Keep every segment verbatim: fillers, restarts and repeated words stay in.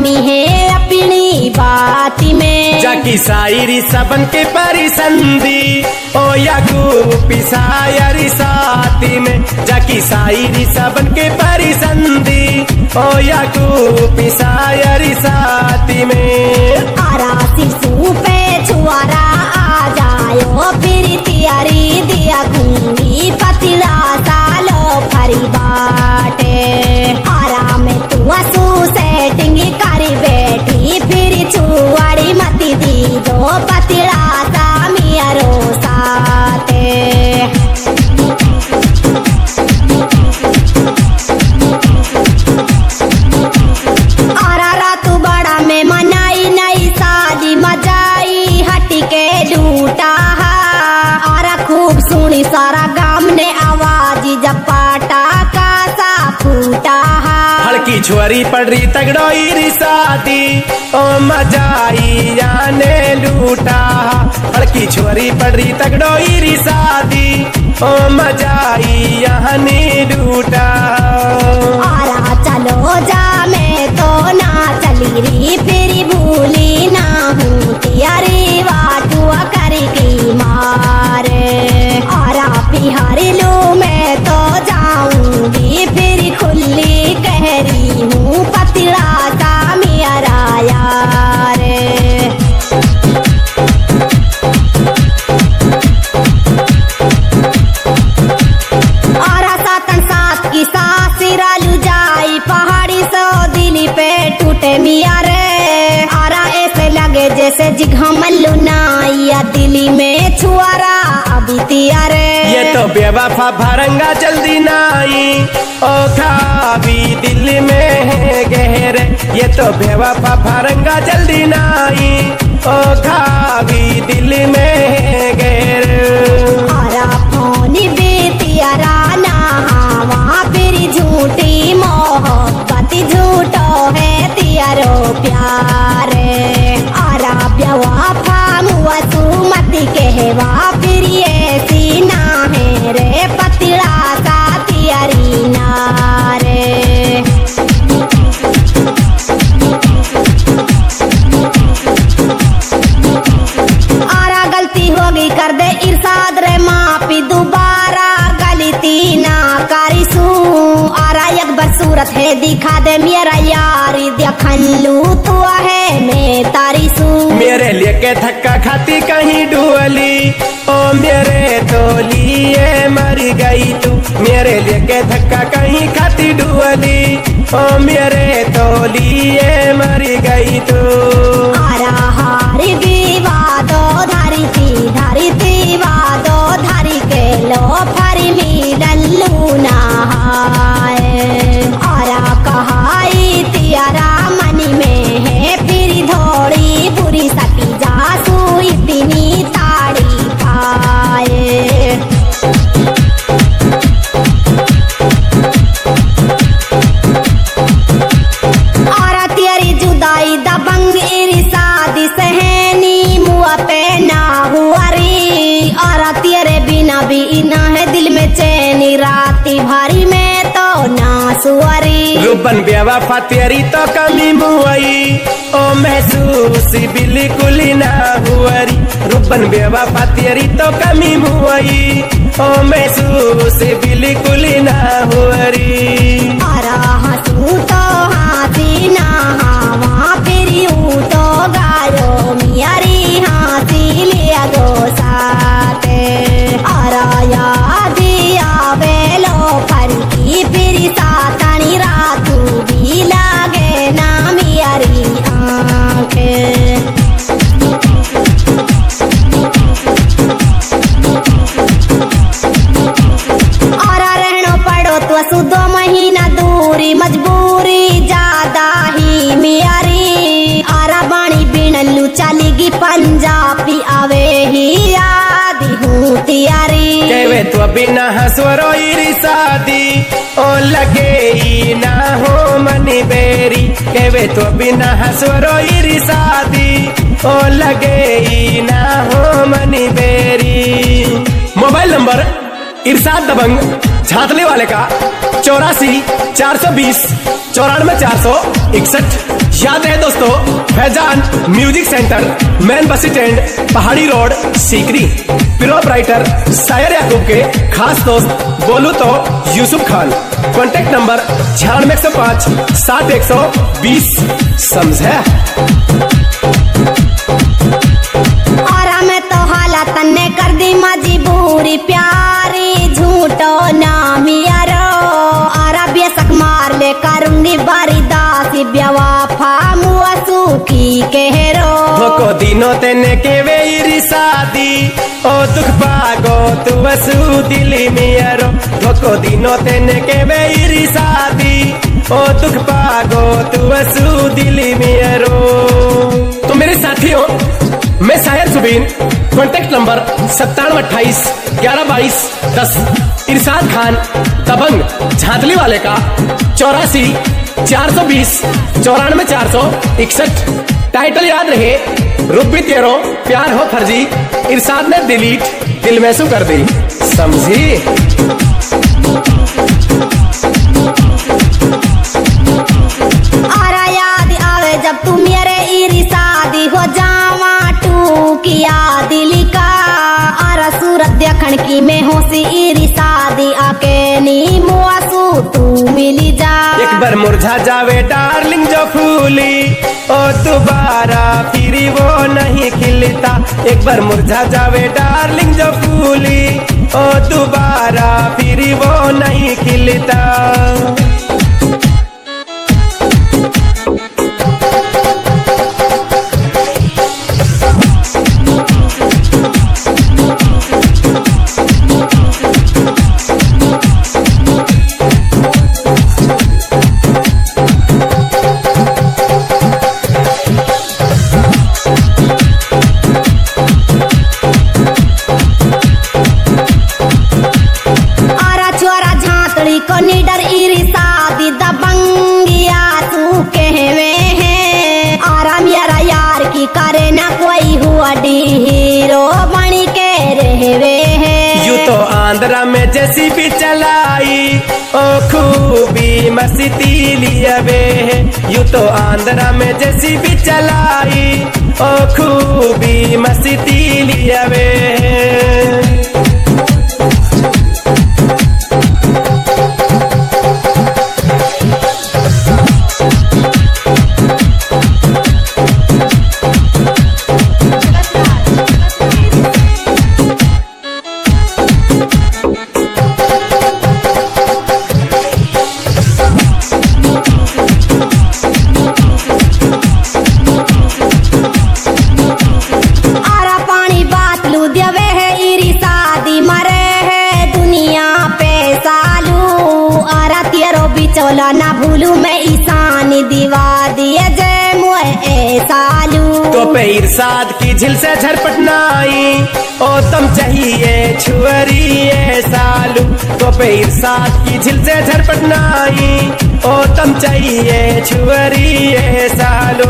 स्वामी है अपनी बात में। जाकी सायरी सबन के परिसंधि ओ याकूब सायरी साथी में। जाकी सायरी सबन के परिसंधि ओ याकूब सायरी साथी में। आरा सिसु पे छुआरा आ जायो फिर तियारी दिया घूंगी पतिला सालो फरी बाटे। आरा में तू असू सेटिंग करी बैठी फिर छुआड़ी मती दी दो पतिला सा मियारो साथे। सारा गाम ने आवाज जब पाटा का सा फूटा। हल्की छुरी पड़ रही तगड़ोई शादी ओ मजाई जाने लूटा। हल्की छुरी पड़ रही तगड़ोई शादी ओ मजाई यानी लूटा। आरा चलो जा मैं तो ना चली री फिर भूली ना हूँ तियारी वाटुआ करके मारे। आरा बिहारी लू मैं तो जाऊंगी फिर खुली कह रही हूँ पतिला सा मेरा यार। आरा सातन सात की सासिरा लू जाई पहाड़ी सो दिली पे टूटे मिया रे। आरा ऐसे लगे जैसे जिघा मल्लू नाइया दिली में छुआरा अभी तियारे। ये तो बेवफा भरंगा जल्दी नाई ओ खाबी दिल में है गहरे। ये तो बेवफा भरंगा जल्दी नाई ओ खाबी दिल में है गहरे। आरा फोनी बेतियारा ना वहाँ फिर झूठी मोहब्बत झूठो है तियारो प्यारे। आरा बेवफा मुआ सुमति कहवा फिर ऐसी ना है रे पतिला सा तियारी नारे। आरा गलती होगी कर दे इरशाद रे मापी दोबारा गलती ना करिसू। आरा एक बार सूरत है दिखा दे मेरा यारी देखन लू तू है मैं तारीसू। मेरे लेके धक्का खाती कहीं डुअली ओ मेरे तो लिए मर गई तू। मेरे लेके धक्का कहीं खाती डुअली ओ मेरे तो लिए मर गई तू। आरा हारी विवादो धारी थी धारी थी वादो धारी के लो फरी मी डल्लू नहाए। आरा कहाई तियारा मनी में है फिर थोड़ी बुरी सती जासू इतनी ताड़ी खाए। आरा तेरी जुदाई दबंग इरशादी सहनी मुआ पे ना हुआ री। आरा तेरे बिना भी ना है दिल में चैनी राती भारी में तो ना सुअरी। रुबन बेवफा तेरी तो कमी मुआई ओ महसूस बिल्कुल ना हुआरी। रुबन बेवफा तेरी तो कमी मुआई ओ महसूस बिल्कुल ना हुआरी। आरा हंसू तो हाथी ना वहाँ फिर यूं तो गायो मियारी हाथी लिया गो साथे। आरा याद आवे लो फरकी फिर सातनी रातू भी लागे ना मियारी आंखें। आरा रहनो पड़ो तो सुदो महीना दूरी मजबूरी ज्यादा ही मियारी। आरा बाणी बिनलू चलेगी पंजाबी आवे ही याद हूँ तियारी। कहवे तो बिना हंसवरोई शादी ओ लगे ही ना हो मनी बेरी। कहवे तो बिना हंसवरोई शादी ओ लगे ही ना हो मनी बेरी। मोबाइल नंबर इरशाद दबंग झातले वाले का चौरासी चार सौ बीस चौरानवे चार सौ इकसठ। याद रहे दोस्तों, Faizan music centre, main bus stand, Pahadi road, Sikri. प्रोप राइटर शायर याकूब के खास दोस्त बोलू तो यूसुफ खान। कॉन्टेक्ट नंबर छियानवे एक सौ पाँच सात एक सौ बीस। समझे? और हमें तो हालत ने कर दी मजबूरी, प्यारी झूठो नाम यारो। और अब ये सक मार ले करूंगी बारी दासी, बेवफा मुआ सूखी कहरो। धोको दिनो तेने के वेरी शादी, ओ दुख पागो तू वसु दिली मियरो। धोको दिनो तेने के वेरी शादी, ओ दुख पागो तू वसु दिली मियरो। तो मेरे साथियों, मैं शायर जुबीन, कॉन्टेक्ट नंबर सत्तानवे अट्ठाईस ग्यारह बाईस दस। इरशाद खान दबंग झांतली वाले का चौरासी चार सौ बीस चौरानवे चार सौ इकसठ। टाइटल याद रहे, रुबी तेरो प्यार हो फर्जी, इरशाद ने डिलीट दिल में सु कर दी। समझी? और याद आवे जब तू मेरे इरशादी हो जावा टू किया दिल का। और सूरत देखन की मैं होशी इरशादी आके नी मुआसू तू मिली जा। एक बार मुरझा जावे डार्लिंग जो फूली, ओ दोबारा फिर वो नहीं खिलता। एक बार मुरझा जावे डार्लिंग जो फूली, ओ दोबारा फिर वो नहीं खिलता। करे ना कोई हुआ हीरो बनी के रहवे है। यू तो आंध्रा में जैसी भी चलाई, ओ खूबी मस्ती लियावे है। यू तो आंध्रा में जैसी भी चलाई, ओ खूबी मस्ती लियावे है। चौला ना भूलू मैं ईशानी दीवा दिए जय मुए सालू। तो पे इरशाद की झिल से झरपटना आई, ओ तुम चाहिए छुअरी ए सालू। तो पे इरशाद की झिल से झरपटना आई, ओ तुम चाहिए छुअरी ए सालू।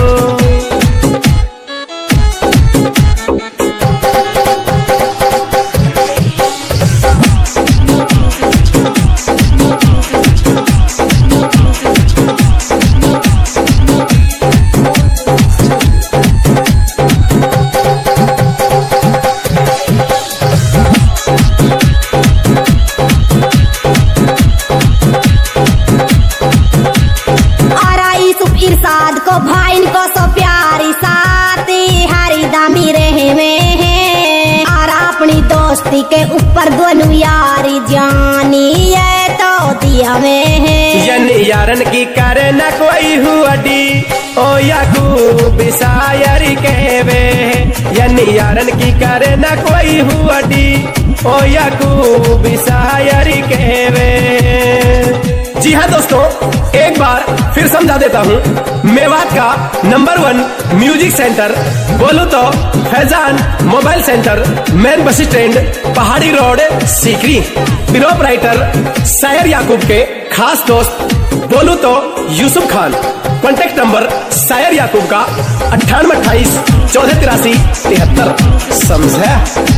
इरशाद को भाई को सो प्यारी साथी हरी दामी रहे में है। और अपनी दोस्ती के ऊपर दोनों यारी जानी है तो दिया में है। यन यारन की करे न कोई हुआडी, ओ याकूब शायरी कहवे। यन यारन की करे न कोई हुआडी, ओ याकूब शायरी कहवे। जी हाँ दोस्तों, एक बार फिर समझा देता हूँ। मेवात का नंबर वन म्यूजिक सेंटर बोलू तो Faizan mobile centre, main bus stand, Pahadi road, Sikri. प्रोप राइटर शायर याकूब के खास दोस्त बोलू तो यूसुफ खान। कॉन्टेक्ट नंबर शायर याकूब का अट्ठानवे अट्ठाईस चौदह तिरासी तिहत्तर। समझे?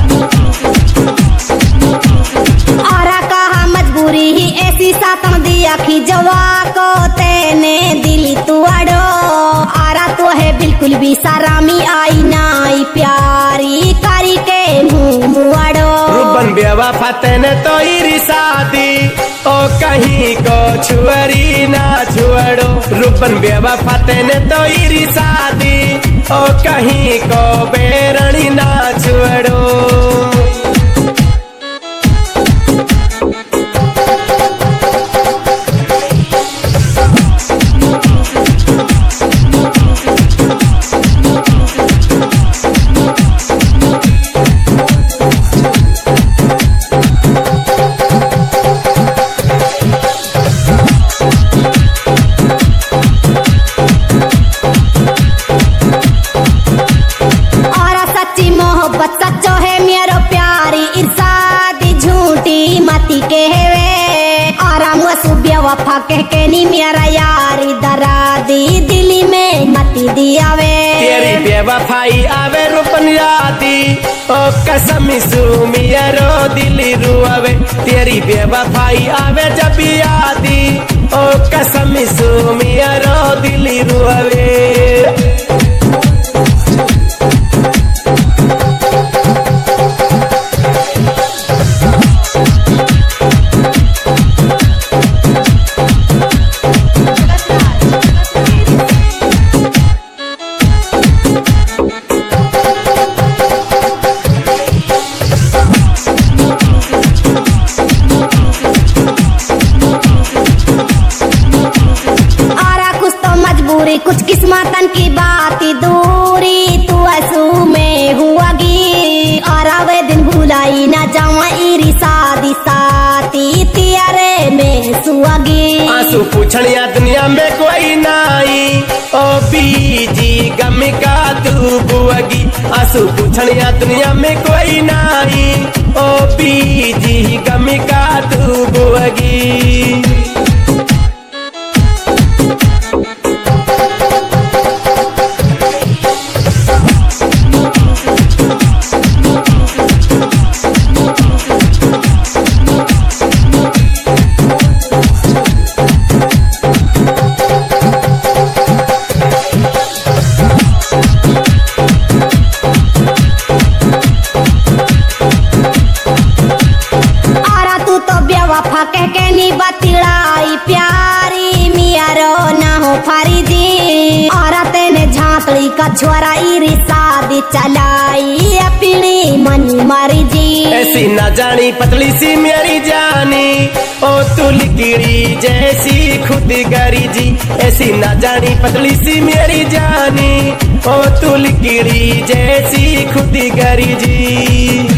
और कहा मजबूरी ही ऐसी सातम दिया खिजवा को तेने दिली तुअड़ो। बिल्कुल भी शरामी आई नाई प्यारी कारी के मुंह मुआड़ो। रुबन बेवफा तेने तो इरी शादी ओ कहीं को छुअरी ना छुअड़ो। रुबन बेवफा तेने तो इरी शादी ओ कहीं को बेरणी ना छुअड़ो। सच्चो है मेरो प्यारी इरसादी झूठी मती के वे आराम सुबिया वफा कह के नी मेरा यारी दरादी दिल्ली में मती दिया वे। तेरी बेवफाई आवे रुपन यादी ओ कसम सु मेरो दिली रुआवे। तेरी बेवफाई आवे जब यादी ओ कसम सु मेरो दिली रुआवे। कुछ किस्मतन की बात दूरी तू असू में हुआगी और वे दिन भुलाई ना जावा इरी शादी साथी तियारे में सुआगी। आंसू पूछनिया दुनिया में कोई नाई ओ बीजी गम का तू बुआगी। आंसू पूछनिया दुनिया में कोई नाई ओ बीजी गम का तू बुआगी। वफा कह के नी बतिड़ाई प्यारी मियारो ना हो फरीदी और तेने झांकड़ी का छोरा इरी शादी चलाई अपनी मनी मरी जी। ऐसी ना जानी पतली सी मेरी जानी ओ तू लिकड़ी जैसी खुद गरी जी। ऐसी ना जानी पतली सी मेरी जानी ओ तू लिकड़ी जैसी खुद गरी जी।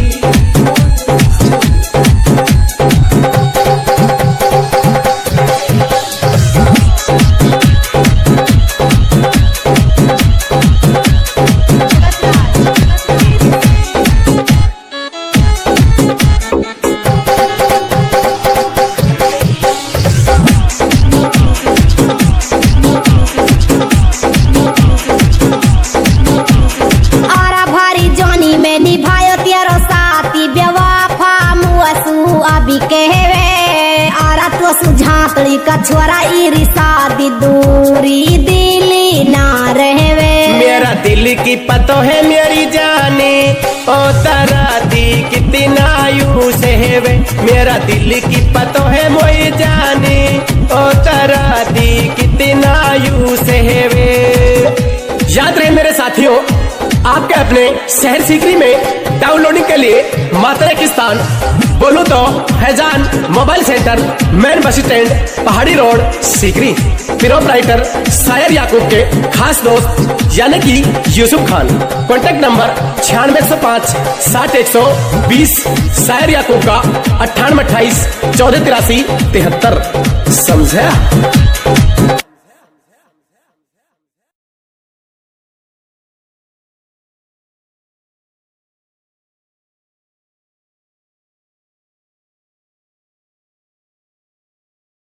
झांकड़ी का छोरा इरी शादी दूरी दिली ना रहवे। मेरा दिल की पतो है मेरी जानी ओ तारा दी कितना यूं से हेवे। मेरा दिल की पतो है मोई जानी ओ तारा दी कितना यूं से हेवे। याद रहे मेरे साथियों, आपके अपने शहर सीकरी में डाउनलोडिंग के लिए मातरे किस्तान बोलूं तो Faizan mobile centre main bus stand Pahadi road Sikri. Proprietor शायर याकूब के खास दोस्त यानी कि यूसुफ खान। कॉन्टैक्ट नंबर छियानवे सौ पाँच साठ एक सौ बीस। शायर याकूब का अट्ठानवे अट्ठाईस चौदह तिरासी तिहत्तर। समझा?